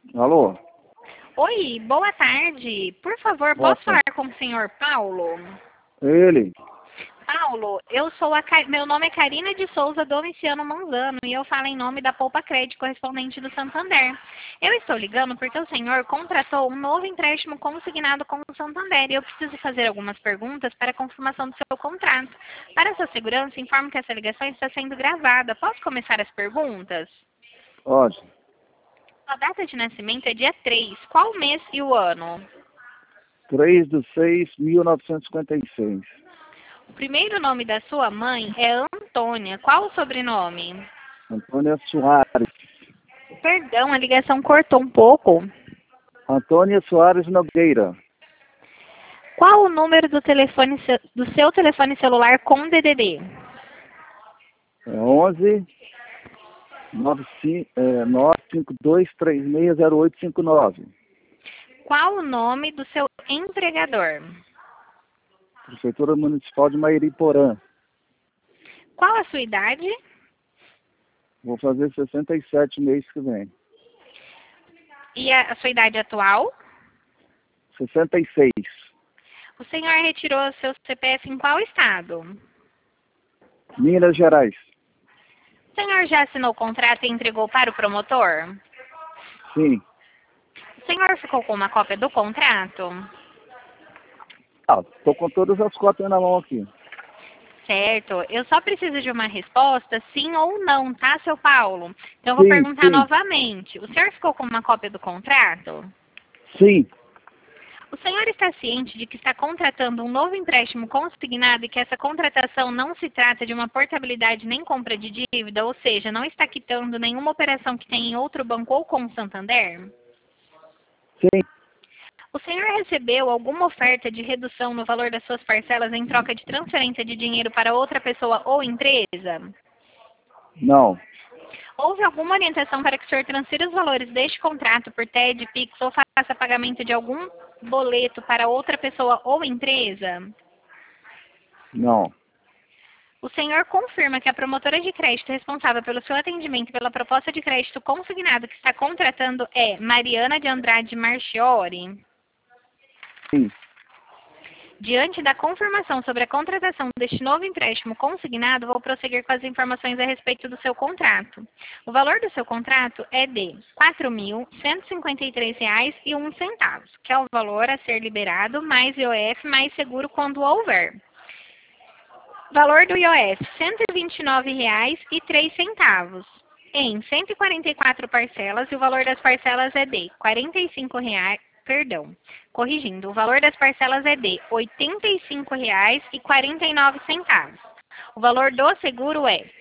Alô? Oi, boa tarde. Por favor, posso Nossa, falar com o senhor Paulo? ele. Paulo, meu nome é Karina de Souza Domiciano Manzano e eu falo em nome da Poupa Crédito correspondente do Santander. Eu estou ligando porque o senhor contratou um novo empréstimo consignado com o Santander e eu preciso fazer algumas perguntas para a confirmação do seu contrato. Para sua segurança, informo que essa ligação está sendo gravada. Posso começar as perguntas? Pode. A data de nascimento é dia 3. Qual o mês e o ano? 3/6/1956. O primeiro nome da sua mãe é Antônia. Qual o sobrenome? Antônia Soares. Perdão, a ligação cortou um pouco. Antônia Soares Nogueira. Qual o número do seu telefone celular com DDD? 11 952360859. Qual o nome do seu empregador? Prefeitura Municipal de Mairiporã. Qual a sua idade? Vou fazer 67 mês que vem. E a sua idade atual? 66. O senhor retirou seu CPF em qual estado? Minas Gerais. O senhor já assinou o contrato e entregou para o promotor? Sim. O senhor ficou com uma cópia do contrato? Tô com todas as cópias na mão aqui. Certo. Eu só preciso de uma resposta, sim ou não, tá, seu Paulo? Então, eu vou Sim, perguntar sim, novamente. O senhor ficou com uma cópia do contrato? sim. O senhor está ciente de que está contratando um novo empréstimo consignado e que essa contratação não se trata de uma portabilidade nem compra de dívida, ou seja, não está quitando nenhuma operação que tem em outro banco ou com o Santander? Sim. O senhor recebeu alguma oferta de redução no valor das suas parcelas em troca de transferência de dinheiro para outra pessoa ou empresa? Não. Houve alguma orientação para que o senhor transfira os valores deste contrato por TED, Pix ou faça pagamento de algum boleto para outra pessoa ou empresa? Não. O senhor confirma que a promotora de crédito responsável pelo seu atendimento e pela proposta de crédito consignado que está contratando é Mariana de Andrade Marchiori? Sim. Diante da confirmação sobre a contratação deste novo empréstimo consignado, vou prosseguir com as informações a respeito do seu contrato. O valor do seu contrato é de R$ 4.153,01, que é o valor a ser liberado, mais IOF, mais seguro quando houver. Valor do IOF, R$ 129,03, em 144 parcelas, e o valor das parcelas é de R$ 45,00. Perdão, corrigindo, o valor das parcelas é de R$ 85,49. O valor do seguro é R$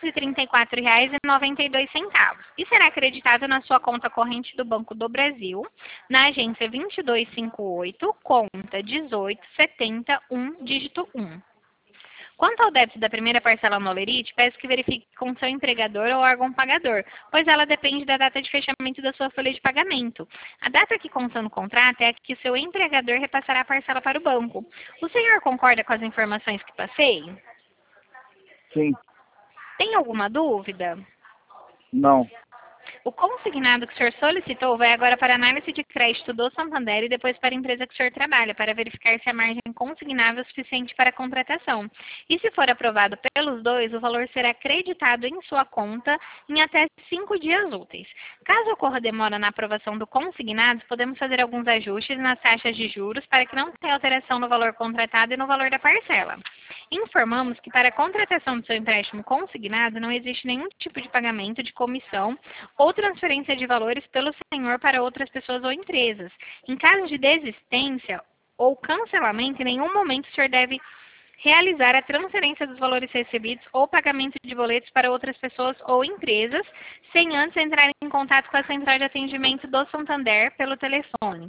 234,92 e será acreditado na sua conta corrente do Banco do Brasil, na agência 2258, conta 18701, dígito 1. Quanto ao débito da primeira parcela no Olerite, peço que verifique com seu empregador ou órgão pagador, pois ela depende da data de fechamento da sua folha de pagamento. A data que consta no contrato é a que seu empregador repassará a parcela para o banco. O senhor concorda com as informações que passei? Sim. Tem alguma dúvida? Não. O consignado que o senhor solicitou vai agora para a análise de crédito do Santander e depois para a empresa que o senhor trabalha, para verificar se a margem consignável é suficiente para a contratação. E se for aprovado pelos dois, o valor será acreditado em sua conta em até 5 dias úteis. Caso ocorra demora na aprovação do consignado, podemos fazer alguns ajustes nas taxas de juros para que não tenha alteração no valor contratado e no valor da parcela. Informamos que para a contratação do seu empréstimo consignado não existe nenhum tipo de pagamento de comissão ou transferência de valores pelo senhor para outras pessoas ou empresas. Em caso de desistência ou cancelamento, em nenhum momento o senhor deve realizar a transferência dos valores recebidos ou pagamento de boletos para outras pessoas ou empresas, sem antes entrar em contato com a central de atendimento do Santander pelo telefone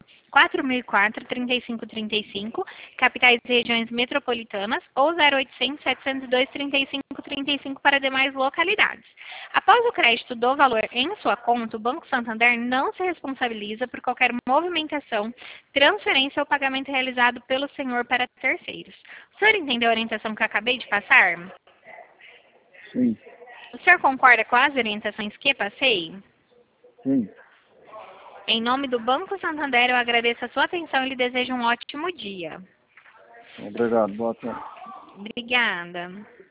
4004-3535, capitais e regiões metropolitanas, ou 0800-702-3535 para demais localidades. Após o crédito do valor em sua conta, o Banco Santander não se responsabiliza por qualquer movimentação, transferência ou pagamento realizado pelo senhor para terceiros. O senhor entendeu a orientação que eu acabei de passar? Sim. O senhor concorda com as orientações que passei? Sim. Em nome do Banco Santander, eu agradeço a sua atenção e lhe desejo um ótimo dia. Obrigado, boa tarde. Obrigada.